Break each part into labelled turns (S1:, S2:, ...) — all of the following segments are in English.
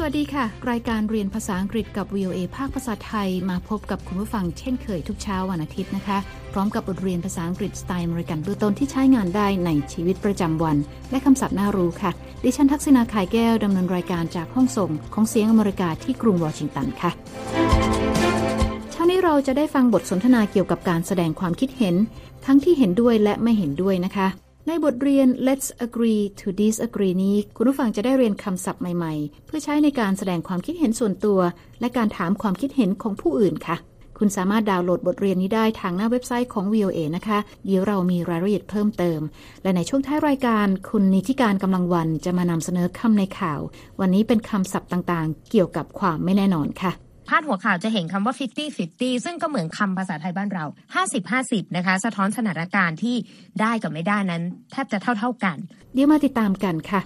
S1: วัสดีค่ะรายการเรียนภาษาอังกฤษกับ VOA ภาคภาษาไทยมาพบกับคุณผู้ฟังเช่นเคยทุกเช้าวันอาทิตย์นะคะพร้อมกับบทเรียนภาษาอังกฤษสไตล์อเมริกันเบื้องต้นที่ใช้งานได้ในชีวิตประจำวันและคำศัพท์น่ารู้ค่ะดิฉันทักษิณา ข่ายแก้วดำเนินรายการจากห้องส่งของเสียงอเมริกาที่กรุงวอชิงตันค่ะเช้านี้เราจะได้ฟังบทสนทนาเกี่ยวกับการแสดงความคิดเห็นทั้งที่เห็นด้วยและไม่เห็นด้วยนะคะในบทเรียน Let's agree to disagree นี้คุณผู้ฟังจะได้เรียนคำศัพท์ใหม่ๆเพื่อใช้ในการแสดงความคิดเห็นส่วนตัวและการถามความคิดเห็นของผู้อื่นค่ะคุณสามารถดาวน์โหลดบทเรียนนี้ได้ทางหน้าเว็บไซต์ของ VOA นะคะเดี๋ยวเรามีรายละเอียดเพิ่มเติมและในช่วงท้ายรายการคุณนิติการกำลังวันจะมานำเสนอคำในข่าววันนี้เป็นคำศัพท์ต่างๆเกี่ยวกับความไม่แน่นอนค่ะ
S2: พาดหัวข่าวจะเห็นคำว่า50-50ซึ่งก็เหมือนคำภาษาไทยบ้านเรา50-50นะคะสะท้อนสถานการณ์ที่ได้กับไม่ได้นั้นแทบจะเท่ากัน
S1: เดี๋ยวมาติดตามกันค่ะ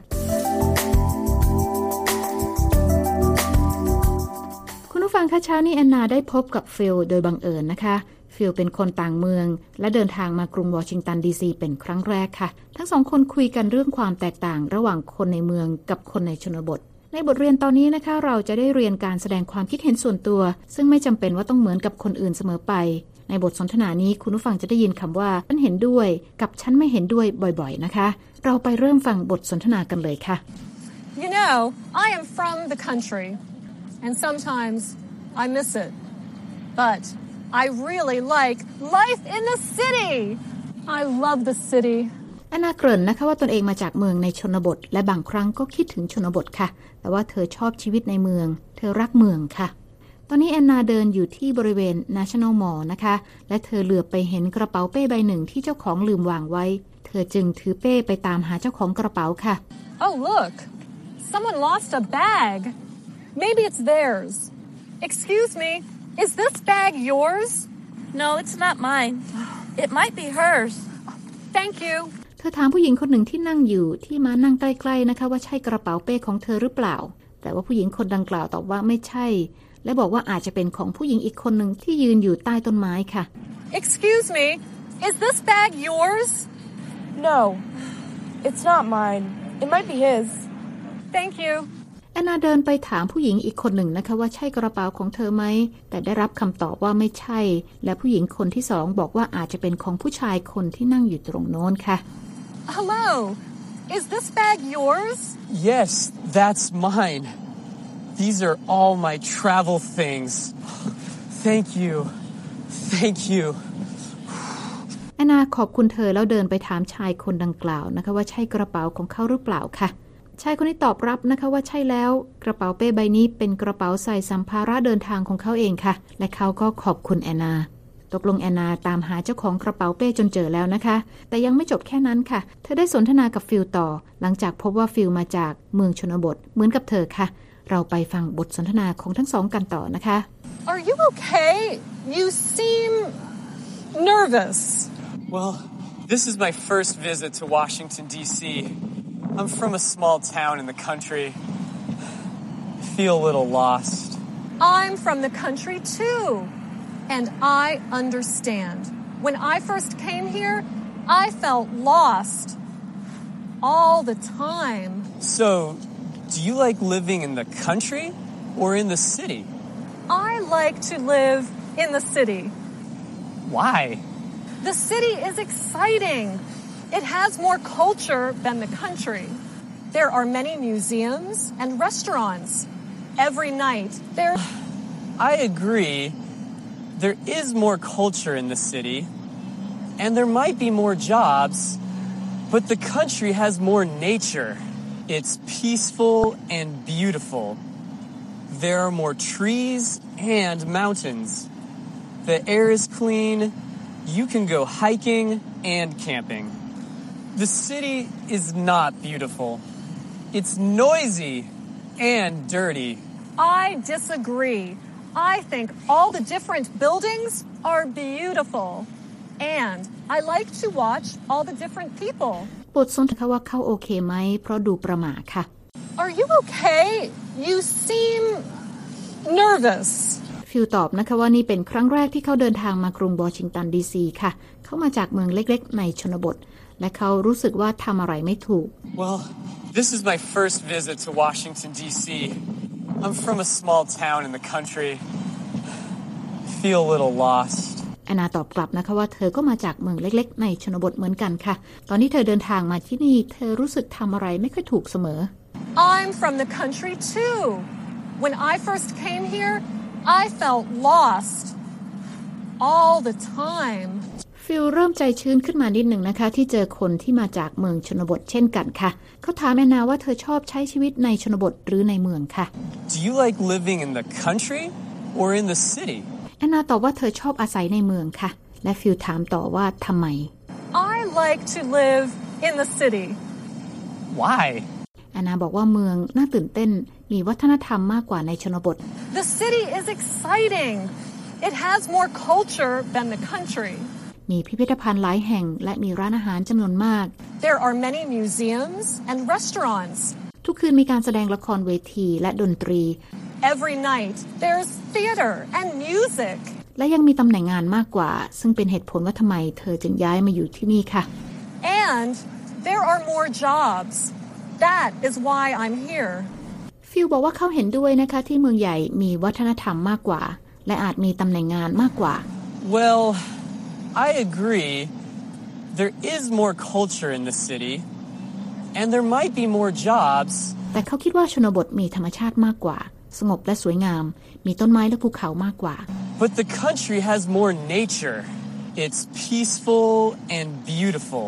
S1: คุณผู้ฟังคะเช้านี้แอนนาได้พบกับฟิลโดยบังเอิญนะคะฟิลเป็นคนต่างเมืองและเดินทางมากรุงวอชิงตันดีซีเป็นครั้งแรกค่ะทั้งสองคนคุยกันเรื่องความแตกต่างระหว่างคนในเมืองกับคนในชนบทในบทเรียนตอนนี้นะคะเราจะได้เรียนการแสดงความคิดเห็นส่วนตัวซึ่งไม่จำเป็นว่าต้องเหมือนกับคนอื่นเสมอไปในบทสนทนานี้คุณผู้ฟังจะได้ยินคำว่าฉันเห็นด้วยกับฉันไม่เห็นด้วยบ่อยๆนะคะเราไปเริ่มฟังบทสนทนากันเลยค่ะ
S3: You know, I am from the country and sometimes I miss it but I really like life in the city I love the city
S1: แอนนาเกริ่นนะคะว่าตนเองมาจากเมืองในชนบทและบางครั้งก็คิดถึงชนบทค่ะแต่ว่าเธอชอบชีวิตในเมืองเธอรักเมืองค่ะตอนนี้แอนนาเดินอยู่ที่บริเวณ National Mall นะคะและเธอเหลือบไปเห็นกระเป๋าเป้ใบหนึ่งที่เจ้าของลืมวางไว้เธอจึงถือเป้ไปตามหาเจ้าของกระเป๋าค่ะ
S3: Oh look someone lost a bag maybe it's theirs Excuse me is this bag yours
S4: No it's not mine it might be hers
S3: Thank you
S1: เธอถามผู้หญิงคนหนึ่งที่นั่งอยู่ที่มานั่งใกล้ๆนะคะว่าใช่กระเป๋าเป้ของเธอหรือเปล่าแต่ว่าผู้หญิงคนดังกล่าวตอบว่าไม่ใช่และบอกว่าอาจจะเป็นของผู้หญิงอีกคนหนึ่งที่ยืนอยู่ใต้ต้นไม้ค่ะ
S3: Excuse me is this bag yours
S4: No it's not mine it might be his
S3: Thank you
S1: แอนนาเดินไปถามผู้หญิงอีกคนหนึ่งนะคะว่าใช่กระเป๋าของเธอไหมแต่ได้รับคำตอบว่าไม่ใช่และผู้หญิงคนที่สองบอกว่าอาจจะเป็นของผู้ชายคนที่นั่งอยู่ตรงโน้นค่ะ
S3: Hello is this bag yours
S5: Yes that's mine These are all my travel things Thank you Thank you
S1: แอนนาขอบคุณเธอแล้วเดินไปถามชายคนดังกล่าวนะคะว่าใช่กระเป๋าของเขาหรือเปล่าค่ะชายคนนี้ตอบรับนะคะว่าใช่แล้วกระเป๋าเป้ใบนี้เป็นกระเป๋าใส่สัมภาระเดินทางของเขาเองค่ะและเขาก็ขอบคุณแอนนาตกลงแอนนาตามหาเจ้าของกระเป๋าเป้จนเจอแล้วนะคะแต่ยังไม่จบแค่นั้นค่ะเธอได้สนทนากับฟิลต่อหลังจากพบว่าฟิลมาจากเมืองชนบทเหมือนกับเธอค่ะเราไปฟังบทสนทนาของทั้งสองกันต่อนะคะ
S3: Are you okay? You seem nervous.
S5: Well, this is my first visit to Washington, D.C.I'm from a small town in the country. I feel a little lost.
S3: I'm from the country too. And I understand. When I first came here, I felt lost. All the time.
S5: So, do you like living in the country or in the city?
S3: I like to live in the city.
S5: Why?
S3: The city is exciting. It has more culture than the country. There are many museums and restaurants. Every night there...
S5: I agree. There is more culture in the city, and there might be more jobs, but the country has more nature. It's peaceful and beautiful. There are more trees and mountains. The air is clean. You can go hiking and camping.The city is not beautiful. It's noisy and dirty.
S3: I disagree. I think all the different buildings are beautiful. And I like to watch all the different people.
S1: บทสนทนาว่าเขาโอเคไหมเพราะดูประหม่าค่ะ
S3: Are you okay? You seem nervous.
S1: ฟิลตอบนะคะว่านี่เป็นครั้งแรกที่เขาเดินทางมากรุงวอชิงตันดีซีค่ะเขามาจากเมืองเล็กๆในชนบทและเขารู้สึกว่าทำอะไรไม่ถูก
S5: Well, this is my first visit to Washington, D.C. I'm from a small town in the country. Feel a little lost.
S1: แอนนาตอบกลับนะคะว่าเธอก็มาจากเมืองเล็กๆในชนบทเหมือนกันค่ะตอนที่เธอเดินทางมาที่นี่เธอรู้สึกทำอะไรไม่ค่อยถูกเสมอ
S3: I'm from the country too. When I first came here, I felt lost all the time.
S1: ฟิลเริ่มใจชื้นขึ้นมานิดหนึ่งนะคะที่เจอคนที่มาจากเมืองชนบทเช่นกันค่ะเขาถามแอนนาว่าเธอชอบใช้ชีวิตในชนบทหรือในเมืองค่ะ
S5: Do you like living in the country or in the city?
S1: แอนนาตอบว่าเธอชอบอาศัยในเมืองค่ะและฟิลถามต่อว่าทำไม
S3: I like to live in the city.
S5: Why?
S1: แอนนาบอกว่าเมืองน่าตื่นเต้นมีวัฒนธรรมมากกว่าในชนบท
S3: The city is exciting. It has more culture than the country.
S1: มีพิพิธภัณฑ์หลายแห่งและมีร้านอาหารจำนวนมาก
S3: There are many museums and restaurants.
S1: ทุกคืนมีการแสดงละครเวทีและดนตรี
S3: Every night there's theater and music.
S1: และยังมีตำแหน่งงานมากกว่าซึ่งเป็นเหตุผลว่าทำไมเธอจึงย้ายมาอยู่ที่นี่ค่ะ
S3: And there are more jobs. That is why I'm here.
S1: ฟิลบอกว่าเขาเห็นด้วยนะคะที่เมืองใหญ่มีวัฒนธรรมมากกว่าและอาจมีตำแหน่งงานมากกว่า
S5: Well, I agree. There is more culture in the city, and there might be more jobs.
S1: แต่เขาคิดว่าชนบทมีธรรมชาติมากกว่าสงบและสวยงามมีต้นไม้และภูเขามากกว่า
S5: But the country has more nature. It's peaceful and beautiful.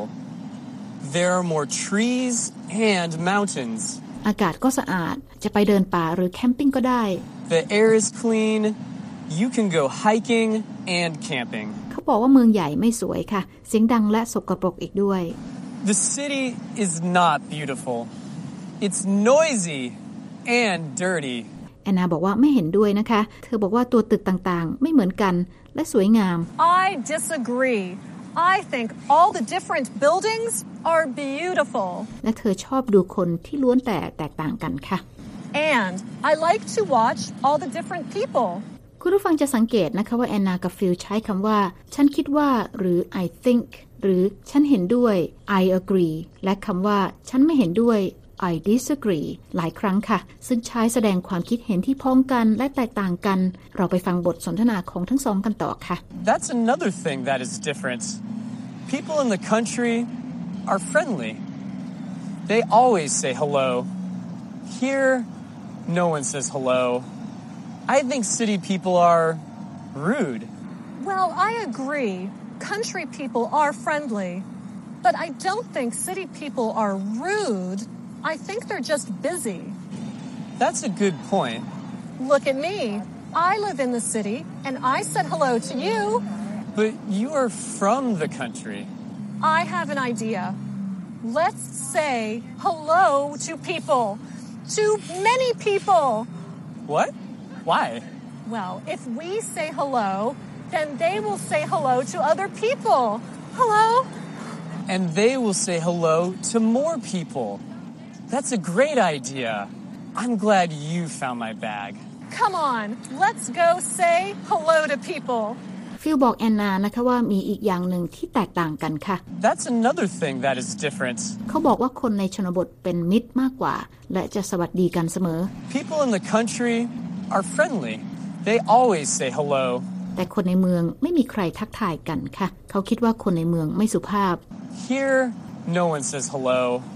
S5: There are more trees and mountains.
S1: อากาศก็สะอาดจะไปเดินป่าหรือแคมปิ้งก็ได้
S5: The air is clean. You can go hiking and camping.
S1: เขาบอกว่าเมืองใหญ่ไม่สวยค่ะเสียงดังและสกปรกอีกด้วย
S5: The city is not beautiful. It's noisy and dirty.
S1: แอนนาบอกว่าไม่เห็นด้วยนะคะเธอบอกว่าตัวตึกต่างๆไม่เหมือนกันและสวยงาม
S3: I disagree. I think all the different buildings are beautiful.
S1: และเธอชอบดูคนที่ล้วนแต่แตกต่างกันค่ะ
S3: And I like to watch all the different people.
S1: คุณผู้ฟังจะสังเกตนะคะว่าแอนนากับฟิลใช้คำว่าฉันคิดว่าหรือ I think หรือฉันเห็นด้วย I agree และคำว่าฉันไม่เห็นด้วย I disagree หลายครั้งค่ะซึ่งใช้แสดงความคิดเห็นที่พ้องกันและแตกต่างกันเราไปฟังบทสนทนาของทั้งสองกันต่อค่ะ
S5: That's another thing that is different. People in the country are friendly. They always say hello. Here, no one says hello. I think city people are rude.
S3: Well, I agree. Country people are friendly. But I don't think city people are rude. I think they're just busy.
S5: That's a good point.
S3: Look at me. I live in the city, and I said hello to you.
S5: But you are from the country.
S3: I have an idea. Let's say hello to people. To many people.
S5: What? Why?
S3: Well, if we say hello, then they will say hello to other people. Hello?
S5: And they will say hello to more people. That's a great idea. I'm glad you found my bag.
S3: Come on, let's go say hello to people.
S1: ฟิลบอกแอนนานะคะว่ามีอีกอย่างหนึ่งที่แตกต่างกันค่ะ
S5: That's another thing that is different.
S1: เขาบอกว่าคนในชนบทเป็นมิตรมากกว่าและจะสวัสดีกันเสมอ
S5: People in the country are friendly. They always say hello.
S1: แต่คนในเมืองไม่มีใครทักทายกันค่ะเขาคิดว่าคนในเมืองไม่สุภาพ
S5: Here, no one says hello.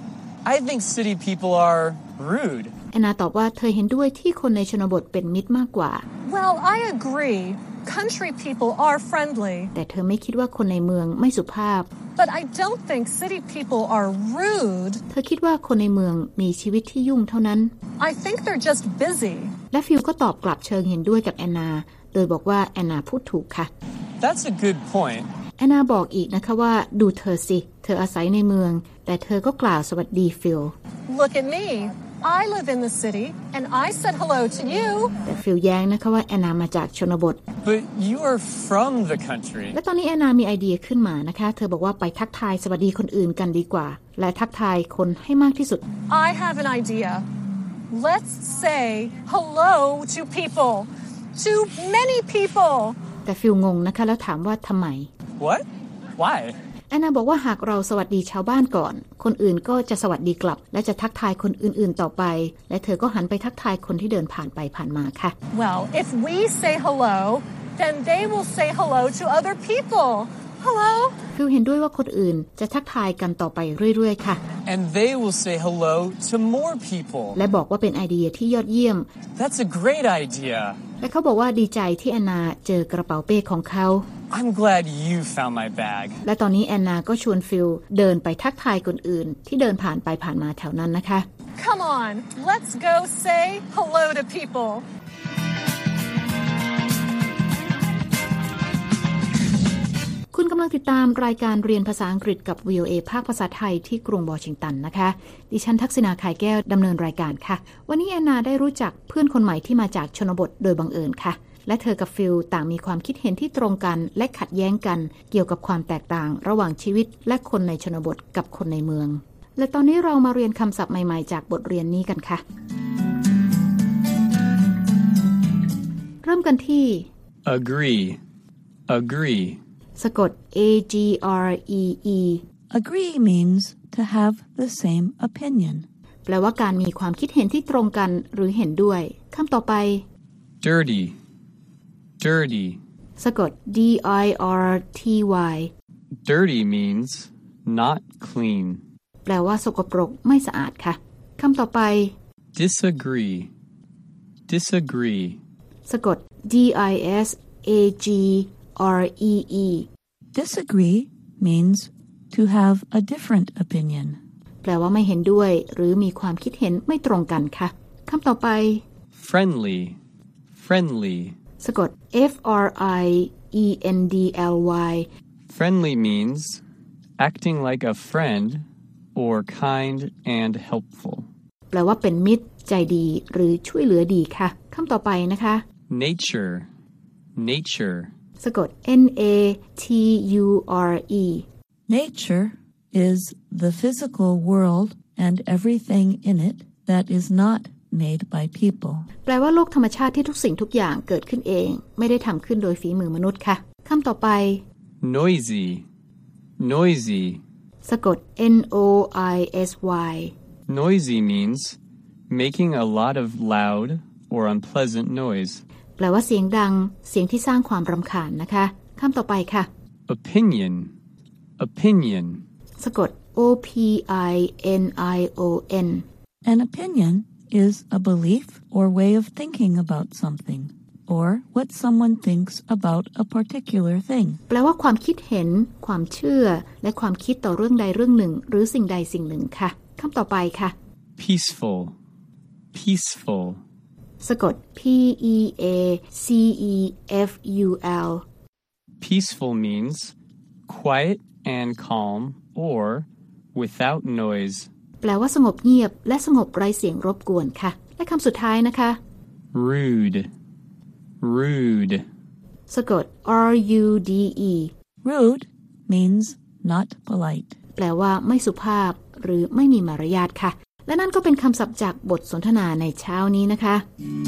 S5: I think city people are rude.
S1: แอนนาตอบว่าเธอเห็นด้วยที่คนในชนบทเป็นมิตรมากกว่า
S3: Well, I agree. Country people are friendly.
S1: แต่เธอไม่คิดว่าคนในเมืองไม่สุภาพ
S3: But I don't think city people are rude.
S1: เธอคิดว่าคนในเมืองมีชีวิตที่ยุ่งเท่านั้น
S3: I think they're just busy.
S1: และฟิลก็ตอบกลับเชิงเห็นด้วยกับแอนนาโดยบอกว่าแอนนาพูดถูกค่ะ
S5: That's a good point.
S1: แอนนาบอกอีกนะคะว่าดูเธอสิเธออาศัยในเมืองแต่เธอก็กล่าวสวัสดีฟิล
S3: Look at me. I live in the city, and I said hello to you.
S1: แต่ฟิลแย้งนะคะว่าแอนนามาจากชนบท
S5: But you are from the country.
S1: และตอนนี้แอนนามีไอเดียขึ้นมานะคะเธอบอกว่าไปทักทายสวัสดีคนอื่นกันดีกว่าและทักทายคนให้มากที่สุด
S3: I have an idea. Let's say hello to people. To many people.
S1: แต่ฟิลงงนะคะแล้วถามว่าทำไม
S5: What? Why?
S1: แอนนาบอกว่าหากเราสวัสดีชาวบ้านก่อนคนอื่นก็จะสวัสดีกลับและจะทักทายคนอื่นๆต่อไปและเธอก็หันไปทักทายคนที่เดินผ่านไปผ่านมาค่ะ
S3: Well, if we say hello, then they will say hello to other people. Hello.
S1: ฟิลเห็นด้วยว่าคนอื่นจะทักทายกันต่อไปเรื่อยๆค่ะ
S5: And they will say hello to more people.
S1: และบอกว่าเป็นไอเดียที่ยอดเยี่ยม
S5: That's a great idea.
S1: และเขาบอกว่าดีใจที่แอนนาเจอกระเป๋าเป้ของเขา
S5: I'm glad you found my bag.
S1: และตอนนี้แอนนาก็ชวนฟิลเดินไปทักทายคนอื่นที่เดินผ่านไปผ่านมาแถวนั้นนะคะ
S3: Come on, let's go say hello to people.
S1: คุณกำลังติดตามรายการเรียนภาษาอังกฤษกับ VOA ภาคภาษาไทยที่กรุงวอชิงตันนะคะดิฉันทักษิณา ข่ายแก้วดำเนินรายการค่ะวันนี้แอนนาได้รู้จักเพื่อนคนใหม่ที่มาจากชนบทโดยบังเอิญค่ะและเธอกับฟิลต่างมีความคิดเห็นที่ตรงกันและขัดแย้งกันเกี่ยวกับความแตกต่างระหว่างชีวิตและคนในชนบทกับคนในเมืองและตอนนี้เรามาเรียนคำศัพท์ใหม่ๆจากบทเรียนนี้กันค่ะเริ่มกันที่
S5: agree
S1: สะกด A-G-R-E-E
S6: Agree means to have the same opinion.
S1: แปลว่าการมีความคิดเห็นที่ตรงกันหรือเห็นด้วยคำต่อไป
S5: dirty
S1: สะกด D-I-R-T-Y
S5: Dirty means not clean.
S1: แปลว่าสกปรกไม่สะอาดค่ะคำต่อไป
S5: disagree
S1: สะกด D-I-S-A-G-R-E-E
S6: Disagree means to have a different opinion.
S1: แปลว่าไม่เห็นด้วยหรือมีความคิดเห็นไม่ตรงกันค่ะคำต่อไป
S5: friendly
S1: สะกด F-R-I-E-N-D-L-Y
S5: Friendly means acting like a friend or kind and helpful.
S1: แปลว่าเป็นมิตรใจดีหรือช่วยเหลือดีค่ะคำต่อไปนะคะ
S5: nature
S1: สะกด N-A-T-U-R-E
S6: Nature is the physical world and everything in it that is not made by people.
S1: แปลว่าโลกธรรมชาติที่ทุกสิ่งทุกอย่างเกิดขึ้นเองไม่ได้ทำขึ้นโดยฝีมือมนุษย์ค่ะคำต่อไป
S5: noisy
S1: สะกด N-O-I-S-Y
S5: Noisy means making a lot of loud or unpleasant noise.
S1: แปลว่าเสียงดังเสียงที่สร้างความรำคาญนะคะคำต่อไปค่ะ
S5: opinion
S1: สะกด O-P-I-N-I-O-N
S6: An opinion is a belief or way of thinking about something, or what someone thinks about a particular thing.
S1: แปลว่าความคิดเห็นความเชื่อและความคิดต่อเรื่องใดเรื่องหนึ่งหรือสิ่งใดสิ่งหนึ่งค่ะคำต่อไปค่ะ
S5: peaceful
S1: สะกด P-E-A-C-E-F-U-L
S5: Peaceful means quiet and calm or without noise.
S1: แปลว่าสงบเงียบและสงบไร้เสียงรบกวนค่ะและคำสุดท้ายนะคะ
S5: rude
S1: สะกด R-U-D-E
S6: Rude means not polite.
S1: แปลว่าไม่สุภาพหรือไม่มีมารยาทค่ะและนั่นก็เป็นคำศัพท์จากบทสนทนาในเช้านี้นะคะ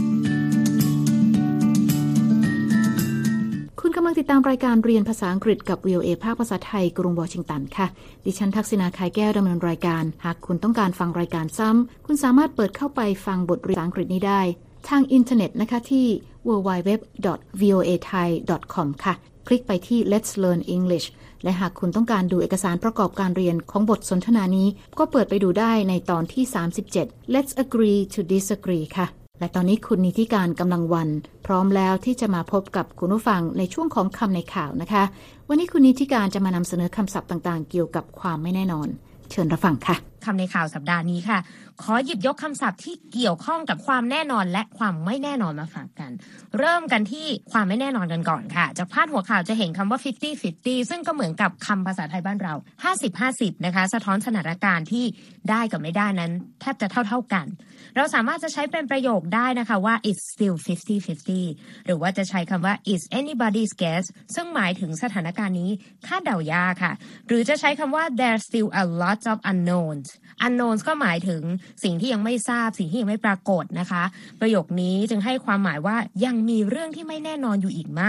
S1: คุณกำลังติดตามรายการเรียนภาษาอังกฤษกับ VOA ภาคภาษาไทยกรุงวอชิงตันค่ะดิฉันทักษิณา ข่ายแก้วดำเนินรายการหากคุณต้องการฟังรายการซ้ำคุณสามารถเปิดเข้าไปฟังบทเรียนภาษาอังกฤษนี้ได้ทางอินเทอร์เน็ตนะคะที่ www.voathai.com ค่ะคลิกไปที่ Let's Learn English และหากคุณต้องการดูเอกสารประกอบการเรียนของบทสนทนานี้ก็เปิดไปดูได้ในตอนที่37 Let's Agree to Disagree ค่ะและตอนนี้คุณนิติการกำลังวันพร้อมแล้วที่จะมาพบกับคุณผู้ฟังในช่วงของคำในข่าวนะคะวันนี้คุณนิติการจะมานำเสนอคำศัพท์ต่างๆเกี่ยวกับความไม่แน่นอนเชิญรับฟังค่ะ
S2: คำในข่าวสัปดาห์นี้ค่ะขอหยิบยกคำศัพท์ที่เกี่ยวข้องกับความแน่นอนและความไม่แน่นอนมาฝากกันเริ่มกันที่ความไม่แน่นอนกันก่อนค่ะจากพาดหัวข่าวจะเห็นคำว่า 50-50 ซึ่งก็เหมือนกับคำภาษาไทยบ้านเรา 50-50 นะคะสะท้อนสถานการณ์ที่ได้กับไม่ได้นั้นแทบจะเท่ากันเราสามารถจะใช้เป็นประโยคได้นะคะว่า it's still 50-50 หรือว่าจะใช้คำว่า it's anybody's guess ซึ่งหมายถึงสถานการณ์นี้คาดเดายากค่ะหรือจะใช้คำว่า there's still a lot of unknowns ก็หมายถึงสิ่งที่ยังไม่ทราบสิ่งที่ยังไม่ปรากฏนะคะประโยคนี้จึงให้ความหมายว่ายังมีเรื่องที่ไม่แน่นอนอยู่อีกมาก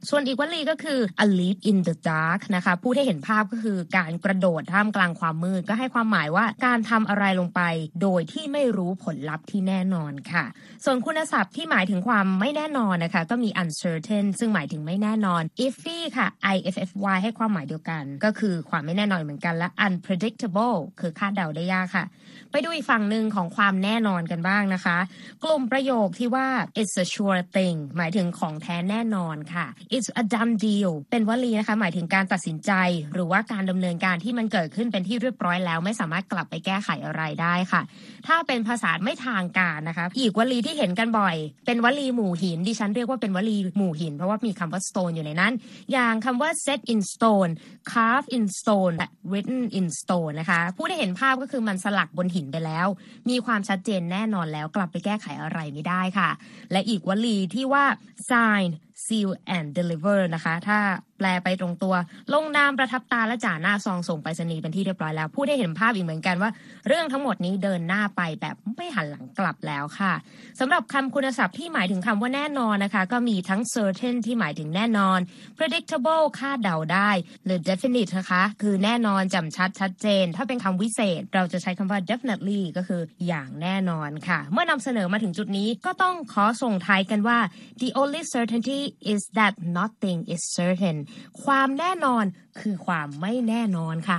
S2: ส่วนอีกวลีก็คือ a leap in the dark นะคะพูดให้เห็นภาพก็คือการกระโดดท่ามกลางความมืดก็ให้ความหมายว่าการทำอะไรลงไปโดยที่ไม่รู้ผลลัพธ์ที่แน่นอนค่ะส่วนคุณศัพท์ที่หมายถึงความไม่แน่นอนนะคะก็มี uncertain ซึ่งหมายถึงไม่แน่นอน iffy ค่ะ iffy ให้ความหมายเดียวกันก็คือความไม่แน่นอนเหมือนกันและ unpredictable คือคาดเดาได้ยากค่ะไปดูอีกฝั่งหนึ่งของความแน่นอนกันบ้างนะคะกลุ่มประโยคที่ว่า it's a sure thing หมายถึงของแท้แน่นอนค่ะ it's a done deal เป็นวลีนะคะหมายถึงการตัดสินใจหรือว่าการดำเนินการที่มันเกิดขึ้นเป็นที่เรียบร้อยแล้วไม่สามารถกลับไปแก้ไขอะไรได้ค่ะถ้าเป็นภาษาไม่ทางการนะคะอีกวลีที่เห็นกันบ่อยเป็นวลีหมู่หินดิฉันเรียกว่าเป็นวลีหมู่หินเพราะว่ามีคำว่า stone อยู่ในนั้นอย่างคำว่า set in stone carve in stone และ written in stone นะคะผู้ได้เห็นภาพก็คือมันสลักบนหินไปแล้วมีความชัดเจนแน่นอนแล้วกลับไปแก้ไขอะไรไม่ได้ค่ะและอีกวลีที่ว่า sign seal and deliver นะคะถ้าแปลไปตรงตัวลงนามประทับตาและจ่าหน้าซองส่งไปรษณีย์เป็นที่เรียบร้อยแล้วผู้ได้เห็นภาพอีกเหมือนกันว่าเรื่องทั้งหมดนี้เดินหน้าไปแบบไม่หันหลังกลับแล้วค่ะสำหรับคำคุณศัพท์ที่หมายถึงคำว่าแน่นอนนะคะก็มีทั้ง certain ที่หมายถึงแน่นอน predictable คาดเดาได้หรือ definite นะคะคือแน่นอนจำชัดชัดเจนถ้าเป็นคำวิเศษเราจะใช้คำว่า definitely ก็คืออย่างแน่นอนค่ะเมื่อนำเสนอมาถึงจุดนี้ก็ต้องขอส่งท้ายกันว่า the only certainty is that nothing is certain ความแน่นอนคือความไม่แน่นอนค่ะ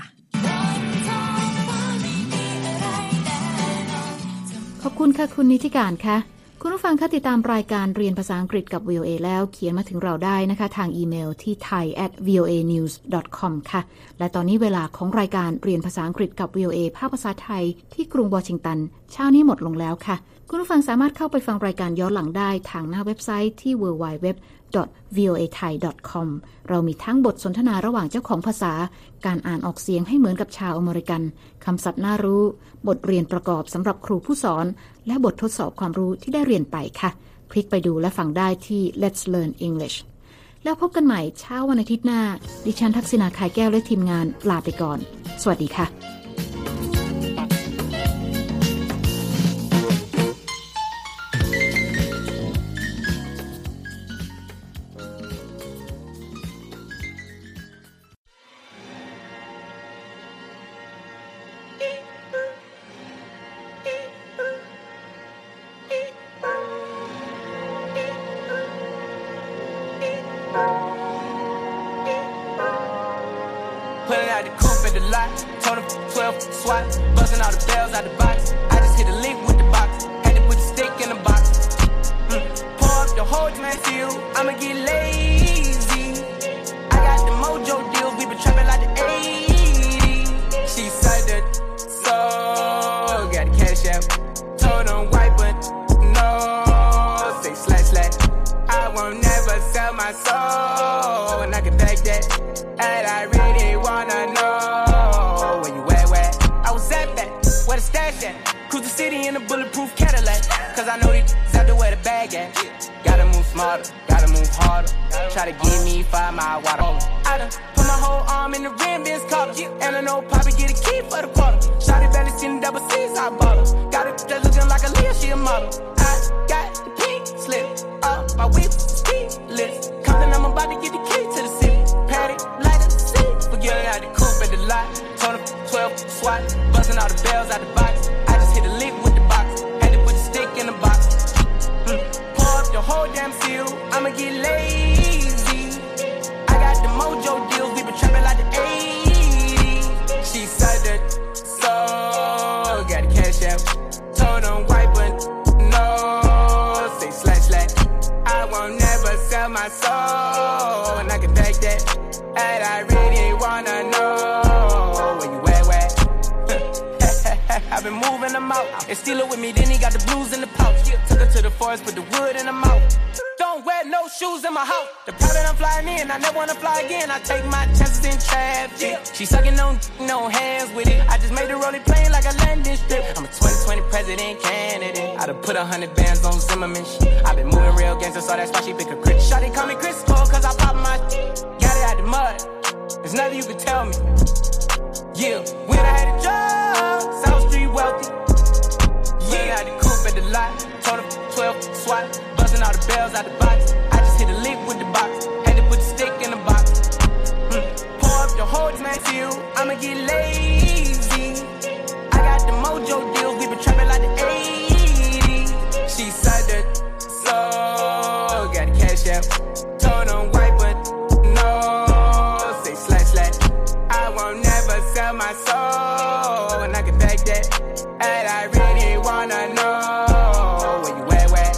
S1: ขอบคุณค่ะคุณนิติการค่ะคุณผู้ฟังคะติดตามรายการเรียนภาษาอังกฤษกับ VOA แล้วเขียนมาถึงเราได้นะคะทางอีเมลที่ thai@voanews.com ค่ะและตอนนี้เวลาของรายการเรียนภาษาอังกฤษกับ VOA ภาคภาษาไทยที่กรุงวอชิงตันเช้านี้หมดลงแล้วค่ะคุณผู้ฟังสามารถเข้าไปฟังรายการย้อนหลังได้ทางหน้าเว็บไซต์ที่ www.voathai.com เรามีทั้งบทสนทนาระหว่างเจ้าของภาษาการอ่านออกเสียงให้เหมือนกับชาวอเมริกันคำศัพท์น่ารู้บทเรียนประกอบสำหรับครูผู้สอนและบททดสอบความรู้ที่ได้เรียนไปค่ะคลิกไปดูและฟังได้ที่ Let's Learn English แล้วพบกันใหม่เช้าวันอาทิตย์หน้าดิฉันทักษิณา ไข่แก้วและทีมงานลาไปก่อนสวัสดีค่ะ
S7: Pulling out the coupe at the lot, told him 12 swat, buzzing all the bells out the box. I just hit a lick with the box, had to put the stick in the box. Pour up the whole man feel, I'ma get lazy. I got the mojo deals, we been trapping like the 80s. She said that, so got the cash out. Told him white, but no, say slash slash. I won't never sell my soul, and I can back that. And I really wanna know where you at. I was at that, where the stash at? Cruise the city in a bulletproof Cadillac. Cause I know these out there where the bag at. Gotta move smarter, gotta move harder. Try to give me 5 mile water. I done put my whole arm in the rim, Ben's collar. And I know Poppy get a key for the quarter. Shawty barely seen the double C's, I bought her. Got it just looking like a Leah, she a model. I got the pink slip up, my whip speedless. Compton, I'm about to get the key to the city. Patty, light up the seat. Forgetting out the coupe at the lot. Told him 12 swat, buzzing all the bells out the box. I just hit a lick with the box, had to put the stick in the box. Pour up the whole damn seal, I'ma get lazy. I got the mojo deals, we been trapping like the 80s. She said that, so got the cash out. Told him white, but no, say slash slash. I won't never sell my soul, and I can back that. And I really wanna know where you at. I've been moving them out. They steal it with me, then he got the blues in the pouch. Took her to the forest, put the wood in the mouth. Don't wear no shoes in my house. The private I'm flying in, I never wanna fly again. I take my chances in traffic. She sucking on no hands with it. I just made the rolling plane like a landing strip. I'm a 2020 president candidate. I done put 100 bands on Zimmerman shit. I been moving real gangster, so that's why she pick a crit. Shawty call me Chris Cole, cause I pop my got it out the mud. There's nothing you can tell me. Yeah, when I had a job, South Street wealthy. Yeah, I had the coupe at the lot. Told him 12 swat, buzzing all the bells out the box. I just hit a lick with the box, had to put the wanna get lazy. I got the mojo deals, we been trapping like the 80s. She said that slow, got the cash out. Told them white, but no, say slash slash. I won't never sell my soul, and I can back that. And I really wanna know where you at, where?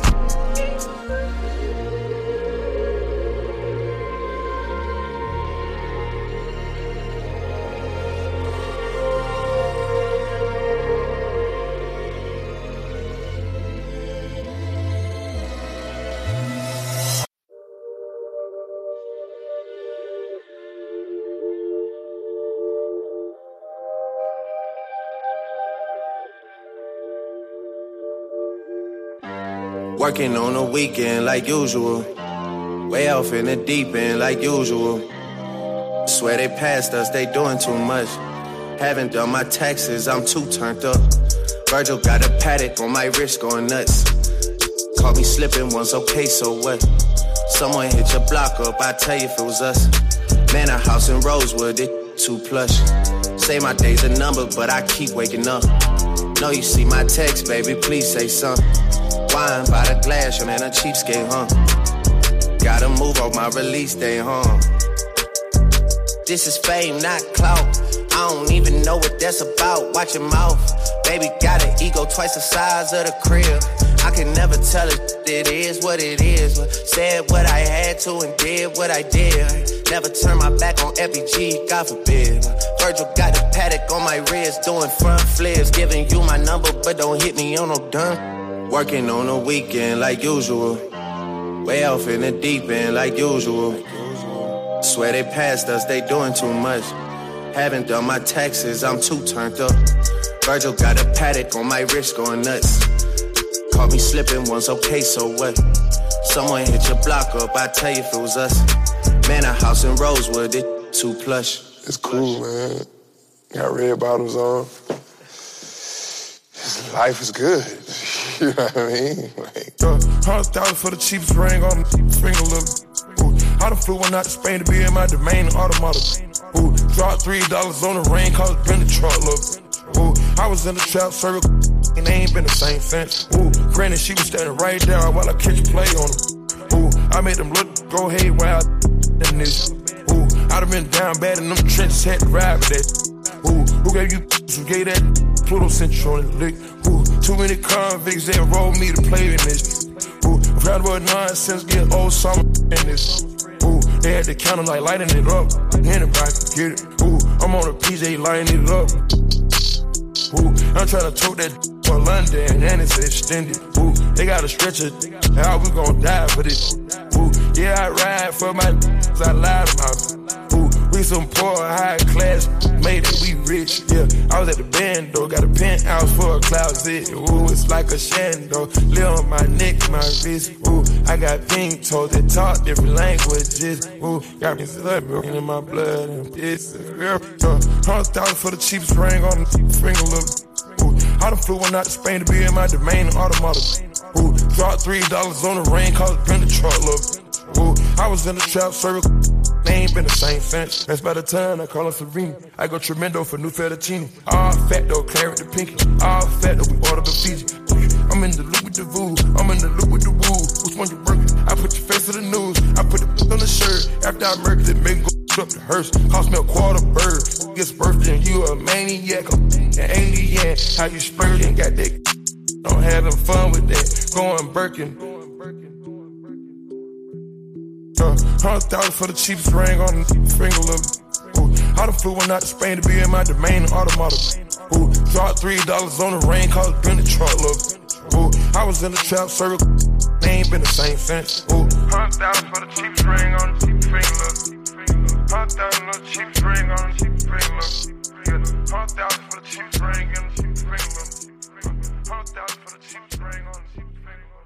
S8: Working on the weekend like usual. Way off in the deep end like usual. Swear they passed us, they doing too much. Haven't done my taxes, I'm too turned up. Virgil got a paddock on my wrist going nuts. Caught me slipping once, okay, so what? Someone hit your block up, I tell you if it was us. Man, a house in Rosewood, it too plush. Say my day's a number, but I keep waking up. Know you see my text, baby, please say something. Wine by the glass, your man a cheapskate, huh? Gotta move on my release day, huh? This is fame, not clout. I don't even know what that's about. Watch your mouth. Baby got an ego twice the size of the crib. I can never tell it is what it is. Said what I had to and did what I did. Never turn my back on FBG, God forbid. Virgil got the paddock on my wrist, doing front flips. Giving you my number, but don't hit me on no done. Working on the weekend like usual. Way off in the deep end like usual. Swear they passed us, they doing too much. Haven't done my taxes, I'm too turned up. Virgil got a paddock on my wrist going nuts. Caught me slipping once, okay, so what? Someone hit your block up, I tell you if it was us. Man, a house in Rosewood, it too plush.
S9: It's cool, man. Got red bottoms on. Life is good. You know what I mean? Like,
S10: $100,000 for the cheapest ring on the finger, look. Ooh, I done flew one out to Spain to be in my domain automata. Ooh, dropped $3 on the rain, cause it's been the truck, look. Ooh, I was in the trap circle, and they ain't been the same since. Ooh, granted, she was standing right there while I catch play on them. Ooh, I made them look, go haywire in this. Ooh, I done been down bad in them trenches, had to ride with that. Ooh, who gave you, who gave that Pluto Central on the lick? Ooh, too many convicts that rolled me to play in this. Ooh, I'm proud about nonsense, get old summer in this. Ooh, they had the counter like lighting it up. Anybody can get it. Ooh, I'm on a PJ lighting it up. Ooh, I'm trying to tote that for London and it's extended. Ooh, they got a stretcher. How we gon' die for this? Ooh, yeah, I ride for my I lied about. Ooh, we some poor high class, made it, we rich. Yeah, I was at the band though, got a penthouse for a closet. Ooh, it's like a shando, live on my neck, my wrist. Ooh, I got pink toes that talk different languages. Ooh, got me in my blood and this is real. $100,000 for the cheapest ring on the finger, look. Ooh, I done flew one out to Spain to be in my domain automata. Ooh, dropped $3 on the rain, cause it's been the truck, look. Ooh, I was in the trap circle, they ain't been the same since. That's by the time I call her Serena. I go tremendo for new fettuccine. All fat though, claret the pinky. All fat though, we order the Fiji. I'm in the loop with the voo, I'm in the loop with the woo. Which one you working? I put your face to the news. I put the on the shirt. After I murdered it, make go up the hearse. Cost me a quarter bird. Gets birthday and you a maniac. An alien. How you spurting? Got that. I'm having fun with that. Going Birkin. $100,000 for the cheapest ring on the finger, look. Ooh, I done flew one out to Spain to be in my domain automata. Ooh, dropped $3 on the rain, cause it's been the truck, look. Ooh, I was in the trap circle, they ain't been the same since. Ooh, $100,000 for the cheapest ring on the finger, look. $100,000 for the cheapest ring on the finger, look. $100,000 for the cheapest ring on the finger, look. $100,000 for the cheapest ring on the finger, look.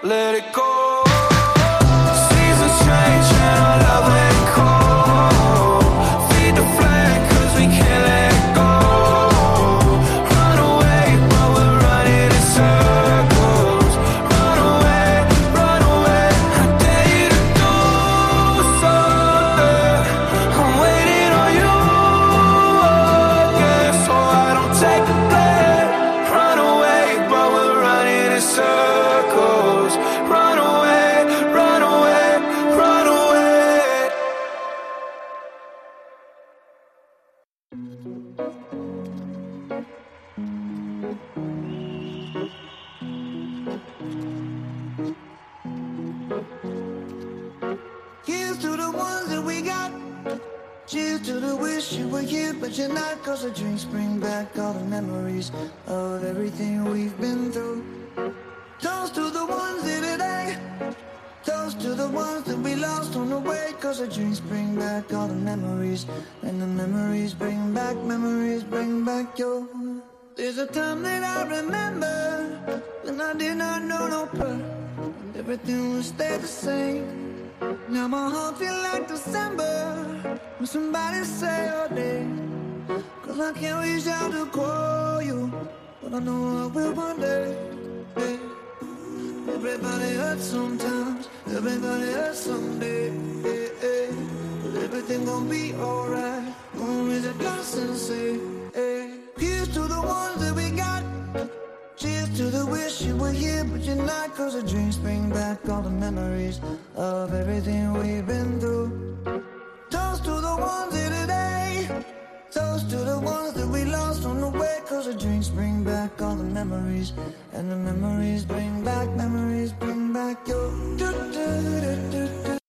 S7: let it go. Seasons change and our love let go. Feed the flame 'cause we can't let go. Run away, but we're running in circles. Run away, I dare you to do something. I'm waiting on you, yeah, so I don't take the blame. Run away, but we're running in circles. Run away, run away, run away.
S11: Here's to the ones that we got. Cheers to the wish you were here, but you're not. 'Cause the drinks bring back all the memories of everything we've been through. Toast to the ones here today. Toast to the ones that we lost on the way. 'Cause the drinks bring back all the memories. And the memories bring back your. There's a time that I remember when I did not know no prayer, and everything would stay the same. Now my heart feel like December when somebody say your name. 'Cause I can't reach out to call you, but I know I will one day. Hey. Everybody hurts sometimes, everybody hurts someday. Hey, hey. But everything gon' be alright. Gonna raise a glass and say, hey. Here's to the ones that we got. Cheers to the wish you were here, but you're not. 'Cause the drinks bring back all the memories of everything we've been through. Toast to the ones here today. Toast to the ones that we lost on the way. 'Cause the drinks bring back all the memories. And the memories bring back your.